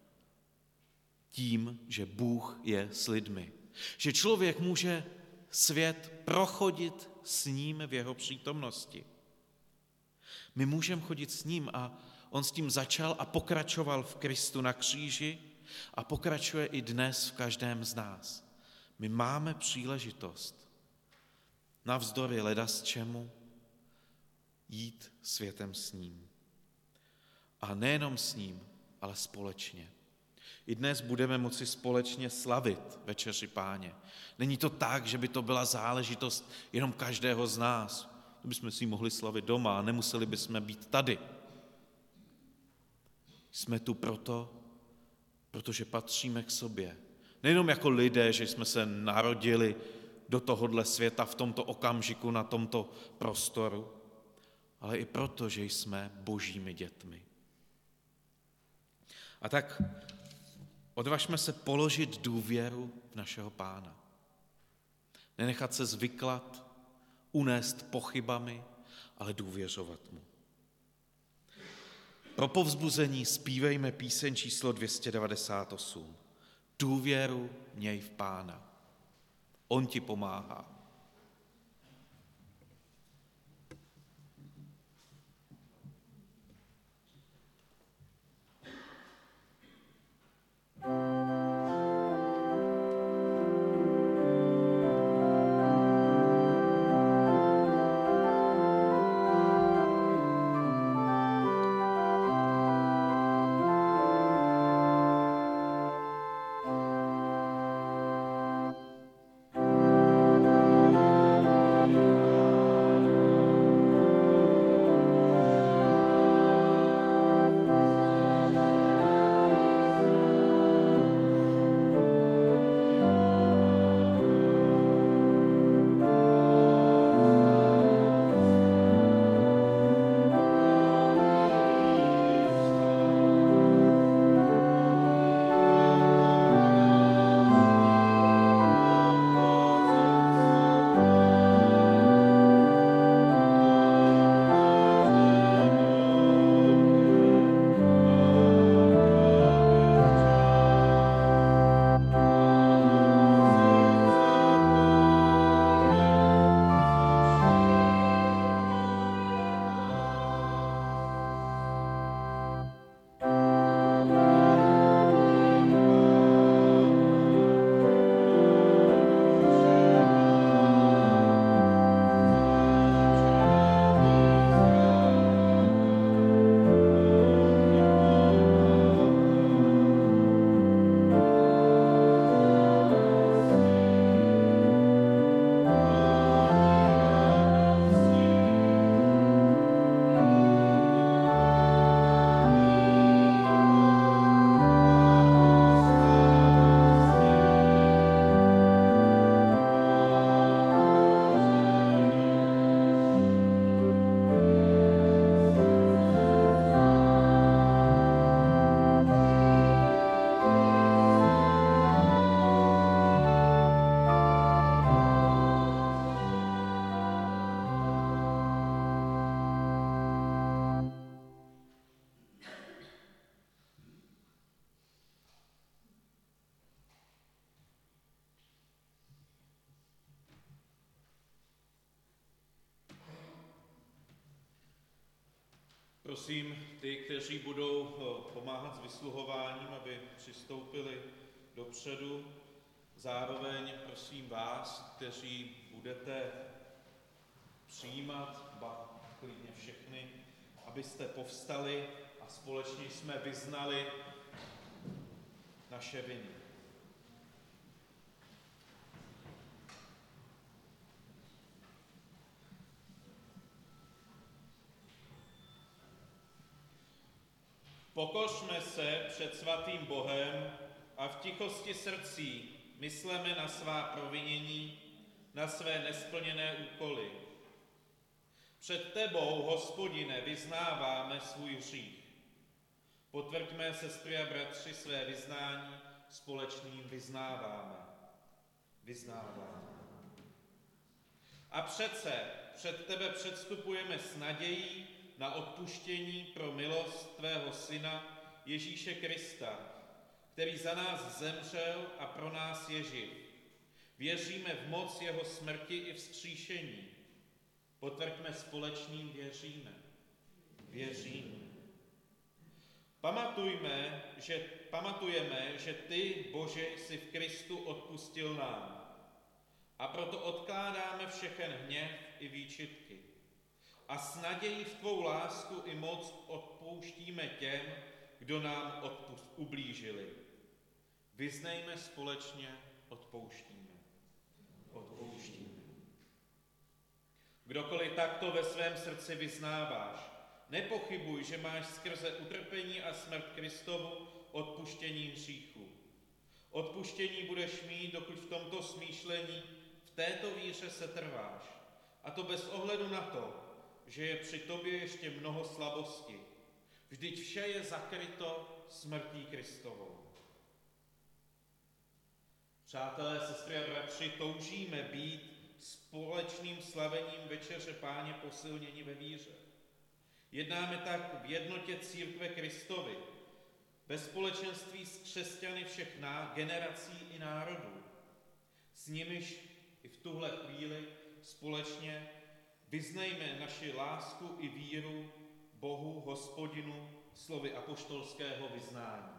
tím, že Bůh je s lidmi. Že člověk může svět prochodit s ním v jeho přítomnosti. My můžeme chodit s ním a on s tím začal a pokračoval v Kristu na kříži a pokračuje i dnes v každém z nás. My máme příležitost navzdory ledasčemu jít světem s ním. A nejenom s ním, ale společně. I dnes budeme moci společně slavit Večeři Páně. Není to tak, že by to byla záležitost jenom každého z nás. To bychom si ji mohli slavit doma a nemuseli bychom být tady. Jsme tu protože patříme k sobě. Nejenom jako lidé, že jsme se narodili do tohohle světa v tomto okamžiku, na tomto prostoru, ale i proto, že jsme Božími dětmi. A tak odvažme se položit důvěru v našeho Pána. Nenechat se zvyklat, unést pochybami, ale důvěřovat mu. Pro povzbuzení zpívejme píseň číslo 298. Důvěru měj v Pána. On ti pomáhá. Prosím ty, kteří budou pomáhat s vysluhováním, aby přistoupili dopředu. Zároveň prosím vás, kteří budete přijímat, ba klidně všechny, abyste povstali a společně jsme vyznali naše viny. Pokořme se před svatým Bohem a v tichosti srdcí mysleme na svá provinění, na své nesplněné úkoly. Před tebou, Hospodine, vyznáváme svůj hřích. Potvrďme, sestry a bratři, své vyznání společným vyznáváme. A přece před tebe předstupujeme s nadějí na odpuštění pro milost tvého Syna Ježíše Krista, který za nás zemřel a pro nás je živ. Věříme v moc jeho smrti i vzkříšení. Potvrďme společným věříme. Pamatujeme, že ty, Bože, jsi v Kristu odpustil nám. A proto odkládáme všechen hněv i výčitky. A s nadějí v tvou lásku i moc odpouštíme těm, kdo nám ublížili. Vyznejme společně odpouštíme. Kdokoliv takto ve svém srdci vyznáváš, nepochybuj, že máš skrze utrpení a smrt Kristovu odpuštění hříchů. Odpuštění budeš mít, dokud v tomto smýšlení, v této víře se trváš. A to bez ohledu na to, že je při tobě ještě mnoho slabosti. Vždyť vše je zakryto smrtí Kristovou. Přátelé, sestry a bratři, toužíme být společným slavením večeře Páně posilněni ve víře. Jednáme tak v jednotě církve Kristovy, ve společenství s křesťany všech generací i národů. S nimiž i v tuhle chvíli společně vyznejme naši lásku i víru Bohu, Hospodinu, slovy apoštolského vyznání.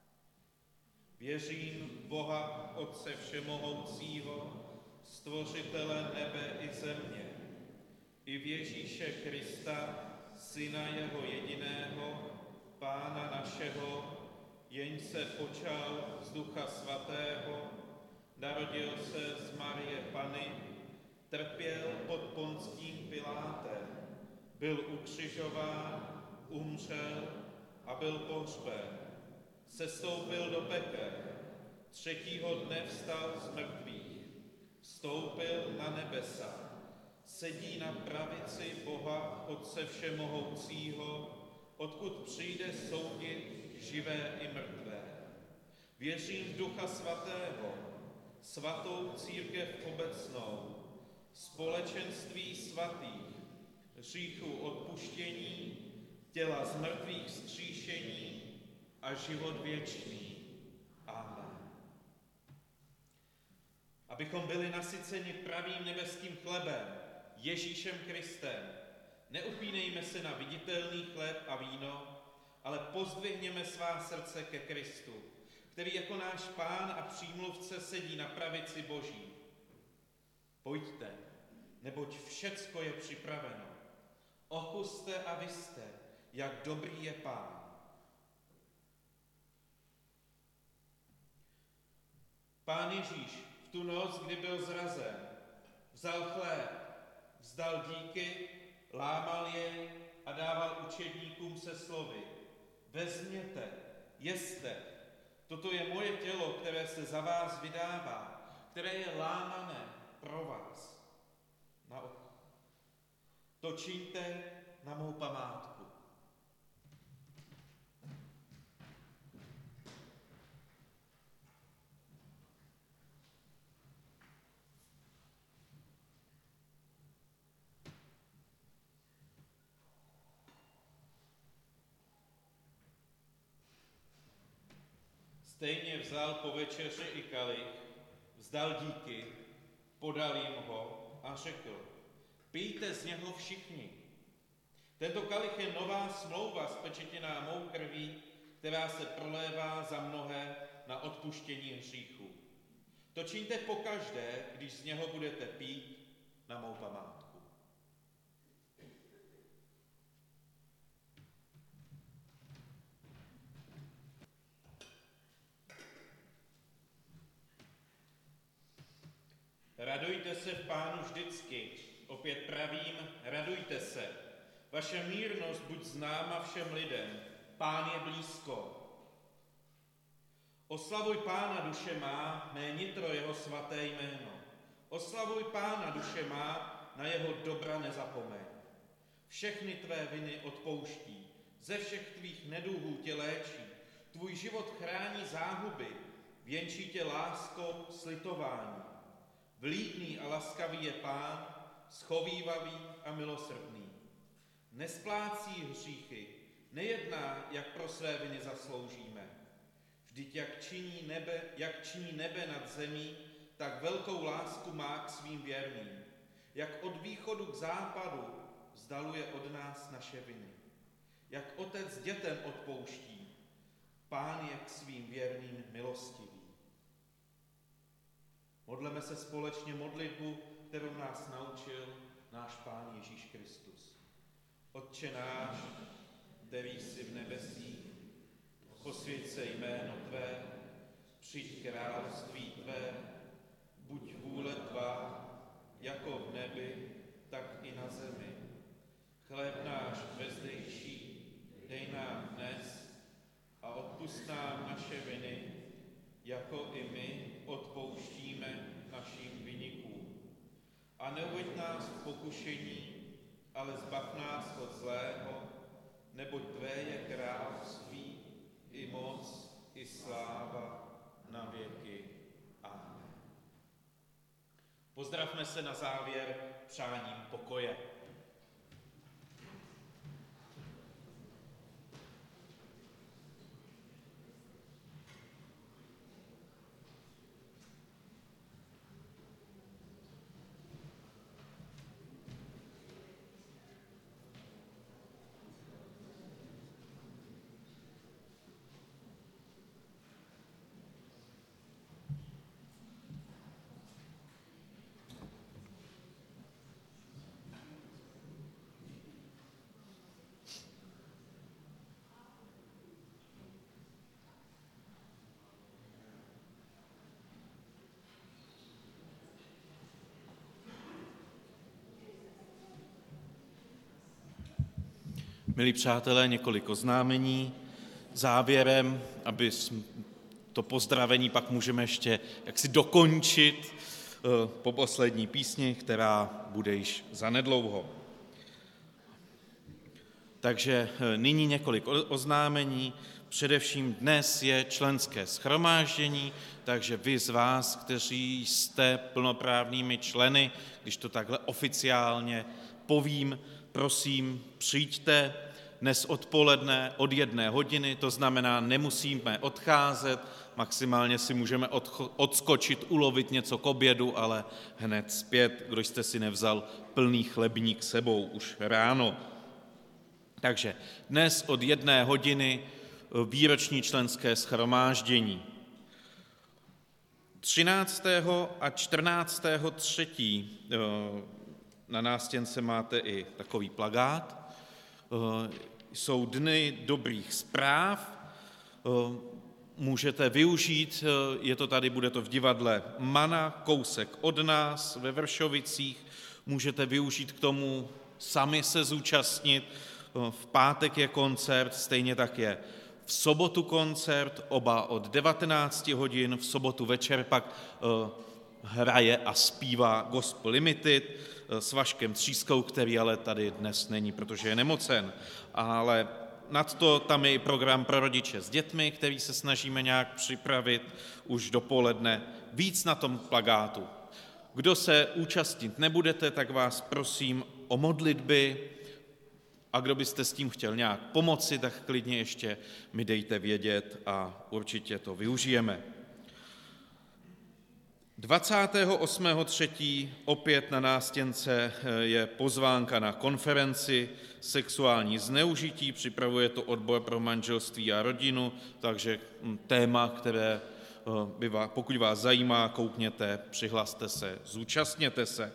Věřím v Boha, Otce všemohoucího, stvořitele nebe i země, i v Ježíše Krista, Syna jeho jediného, Pána našeho, jenž se počal z Ducha Svatého, narodil se z Marie Panny, trpěl pod Ponským Pilátem, byl ukřižován, umřel a byl pohřben. Sestoupil do pekel, 3. dne vstal z mrtvých, vstoupil na nebesa, sedí na pravici Boha Otce všemohoucího, odkud přijde soudit živé i mrtvé. Věřím v Ducha Svatého, svatou církev obecnou, společenství svatých, hříchů odpuštění, těla z mrtvých vzkříšení a život věčný. Amen. Abychom byli nasyceni pravým nebeským chlebem, Ježíšem Kristem, neupínejme se na viditelný chléb a víno, ale pozdvihněme svá srdce ke Kristu, který jako náš Pán a přímluvce sedí na pravici Boží. Pojďte, neboť všecko je připraveno. Okuste a vyste, jak dobrý je Pán. Pán Ježíš v tu noc, kdy byl zrazen, vzal chléb, vzdal díky, lámal jej a dával učedníkům se slovy: vezměte, jeste, toto je moje tělo, které se za vás vydává, které je lámané pro vás. To čiňte na mou památku. Stejně vzal po večeři i kalich, vzdal díky, podal jim ho a řekl: pijte z něho všichni. Tento kalich je nová smlouva spečetěná mou krví, která se prolévá za mnohé na odpuštění hříchů. To čiňte pokaždé, když z něho budete pít, na mou památku. Radujte se v Pánu vždycky, opět pravím, radujte se. Vaše mírnost buď známa všem lidem, Pán je blízko. Oslavuj Pána, duše má, mé nitro jeho svaté jméno. Oslavuj Pána, duše má, na jeho dobra nezapomeň. Všechny tvé viny odpouští, ze všech tvých neduhů tě léčí, tvůj život chrání záhuby, věnčí tě láskou slitování. Vlídný a laskavý je Pán, schovívavý a milosrdný. Nesplácí hříchy, nejedná, jak pro své viny zasloužíme. Vždyť jak činí nebe nad zemí, tak velkou lásku má k svým věrným. Jak od východu k západu vzdaluje od nás naše viny. Jak otec dětem odpouští, Pán je k svým věrným milostivý. Modleme se společně modlitbu, kterou nás naučil náš Pán Ježíš Kristus. Otče náš, který jsi v nebesích, posvěť se jméno tvé, přijď království tvé, buď vůle tvá, jako v nebi, tak i na zemi. Chléb náš bezdejší dej nám dnes a odpusť nám naše viny, jako i my odpouštíme našim viníkům. A neuveď nás v pokušení, ale zbav nás od zlého, neboť tvé je království, i moc, i sláva na věky. Amen. Pozdravme se na závěr přáním pokoje. Milí přátelé, několik oznámení. Závěrem, aby to pozdravení pak můžeme ještě jaksi dokončit po poslední písni, která bude již zanedlouho. Takže nyní několik oznámení. Především dnes je členské shromáždění, takže vy z vás, kteří jste plnoprávnými členy, když to takhle oficiálně povím, prosím, přijďte dnes odpoledne od 1 hodiny, to znamená, nemusíme odcházet, maximálně si můžeme odskočit, ulovit něco k obědu, ale hned zpět, kdo jste si nevzal plný chlebník sebou už ráno. Takže dnes od 1 hodiny výroční členské shromáždění. 13. a 14. 3. na nástěnce máte i takový plakát. Jsou dny dobrých zpráv, můžete využít, bude to v divadle Mana, kousek od nás ve Vršovicích, můžete využít k tomu sami se zúčastnit, v pátek je koncert, stejně tak je v sobotu koncert, oba od 19 hodin, v sobotu večer pak hraje a zpívá Gospel Limited s Vaškem Třískou, který ale tady dnes není, protože je nemocen. Ale nadto tam je i program pro rodiče s dětmi, který se snažíme nějak připravit už dopoledne. Víc na tom plakátu. Kdo se účastnit nebudete, tak vás prosím o modlitby, a kdo byste s tím chtěl nějak pomoci, tak klidně ještě mi dejte vědět a určitě to využijeme. 28.3. opět na nástěnce je pozvánka na konferenci Sexuální zneužití, připravuje to odbor pro manželství a rodinu, takže téma, které pokud vás zajímá, koukněte, přihlaste se, zúčastněte se.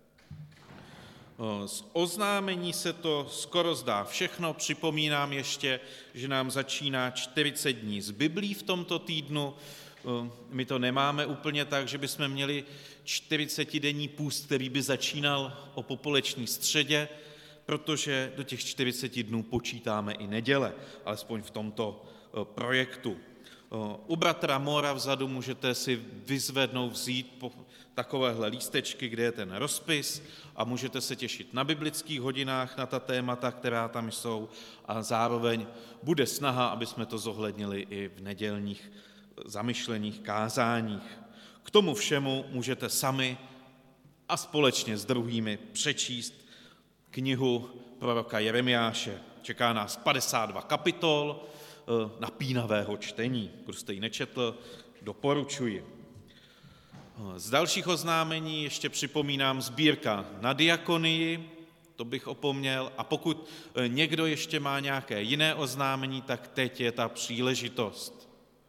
Z oznámení se to skoro zdá všechno. Připomínám ještě, že nám začíná 40 dní z Biblí v tomto týdnu. My to nemáme úplně tak, že bychom měli 40denní půst, který by začínal o popoleční středě, protože do těch 40 dnů počítáme i neděle, alespoň v tomto projektu. U bratra Mora vzadu můžete si vyzvednout, vzít takovéhle lístečky, kde je ten rozpis a můžete se těšit na biblických hodinách, na ta témata, která tam jsou a zároveň bude snaha, aby jsme to zohlednili i v nedělních zamyšlených kázáních. K tomu všemu můžete sami a společně s druhými přečíst knihu proroka Jeremiáše. Čeká nás 52 kapitol napínavého čtení. Kdo jste ji nečetl, doporučuji. Z dalších oznámení ještě připomínám sbírka na diakonii, to bych opomněl, a pokud někdo ještě má nějaké jiné oznámení, tak teď je ta příležitost.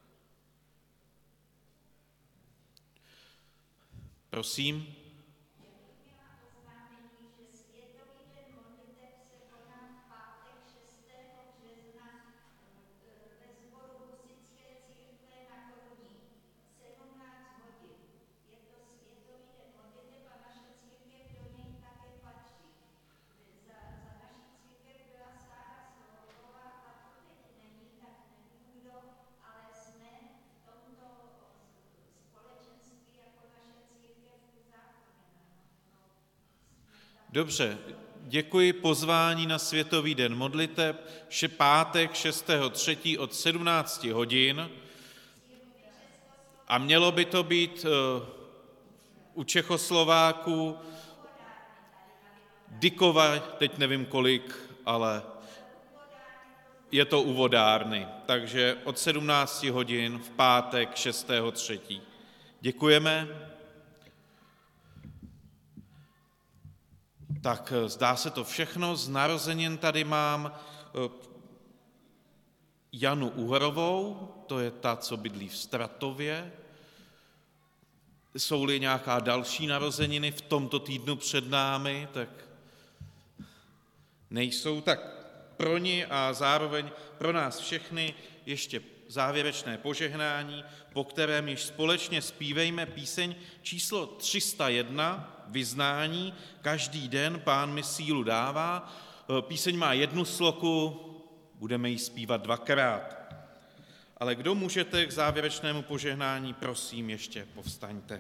Prosím. Dobře, děkuji. Pozvání na Světový den modliteb, pátek 6.3. od 17 hodin a mělo by to být u Čechoslováků, Dykova, teď nevím kolik, ale je to u vodárny, takže od 17 hodin v pátek 6.3. Děkujeme. Tak zdá se to všechno. Z narozenin tady mám Janu Uhrovou, to je ta, co bydlí v Stratově. Jsou-li nějaká další narozeniny v tomto týdnu před námi, tak nejsou, tak pro ní a zároveň pro nás všechny ještě závěrečné požehnání, po kterém již společně zpívejme píseň číslo 301, Vyznání, každý den Pán mi sílu dává. Píseň má jednu sloku, budeme ji zpívat 2krát. Ale kdo můžete k závěrečnému požehnání, prosím, ještě povstaňte.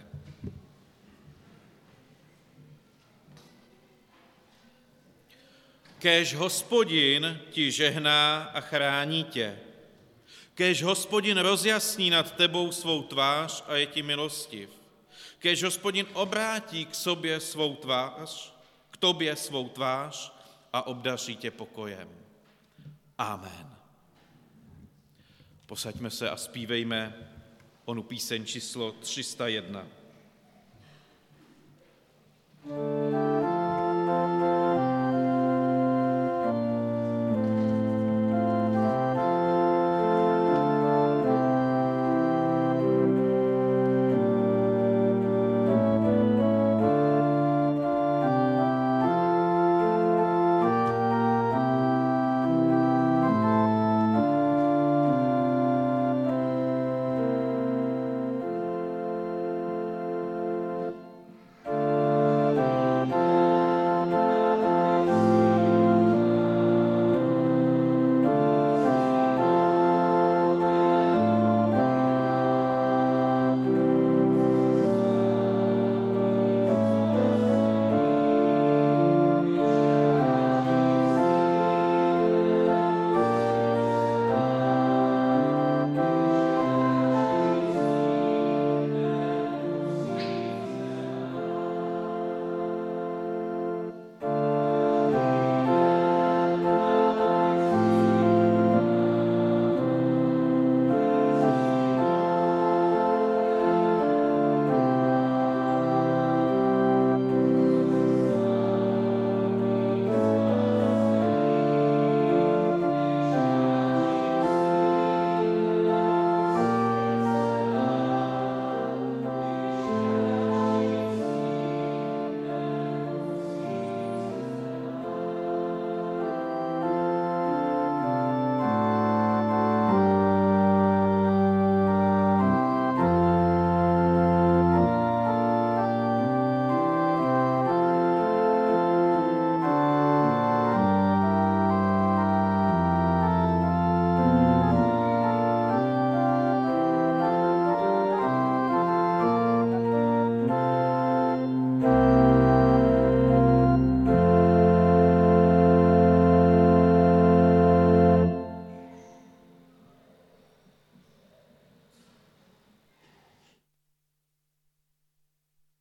Kéž Hospodin ti žehná a chrání tě. Kéž Hospodin rozjasní nad tebou svou tvář a je ti milostiv. Kéž Hospodin obrátí k sobě svou tvář, k tobě svou tvář a obdaří tě pokojem. Amen. Posaďme se a zpívejme onu píseň číslo 301.